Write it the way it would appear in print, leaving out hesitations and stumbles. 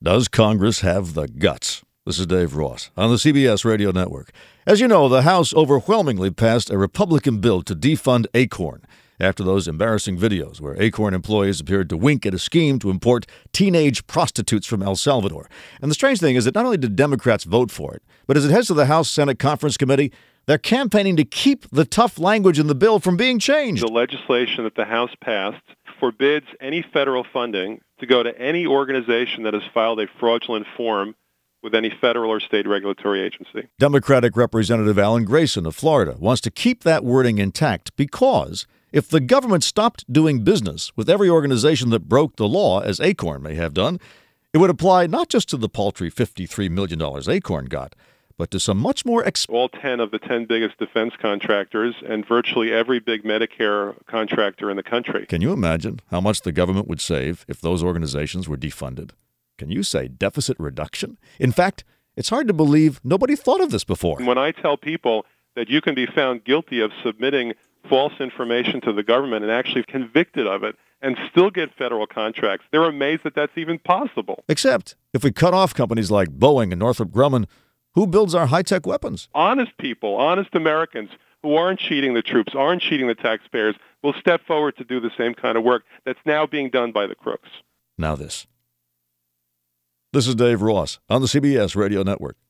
Does Congress have the guts? This is Dave Ross on the CBS Radio Network. As you know, the House overwhelmingly passed a Republican bill to defund Acorn after those embarrassing videos where Acorn employees appeared to wink at a scheme to import teenage prostitutes from El Salvador. And the strange thing is that not only did Democrats vote for it, but as it heads to the House Senate Conference Committee, they're campaigning to keep the tough language in the bill from being changed. The legislation that the House passed forbids any federal funding to go to any organization that has filed a fraudulent form with any federal or state regulatory agency. Democratic Representative Alan Grayson of Florida wants to keep that wording intact because if the government stopped doing business with every organization that broke the law, as Acorn may have done, it would apply not just to the paltry $53 million Acorn got, but to some much more all 10 of the 10 biggest defense contractors and virtually every big Medicare contractor in the country. Can you imagine how much the government would save if those organizations were defunded? Can you say deficit reduction? In fact, it's hard to believe nobody thought of this before. When I tell people that you can be found guilty of submitting false information to the government and actually convicted of it and still get federal contracts, they're amazed that that's even possible. Except if we cut off companies like Boeing and Northrop Grumman, who builds our high-tech weapons? Honest people, honest Americans who aren't cheating the troops, aren't cheating the taxpayers, will step forward to do the same kind of work that's now being done by the crooks. Now this. This is Dave Ross on the CBS Radio Network.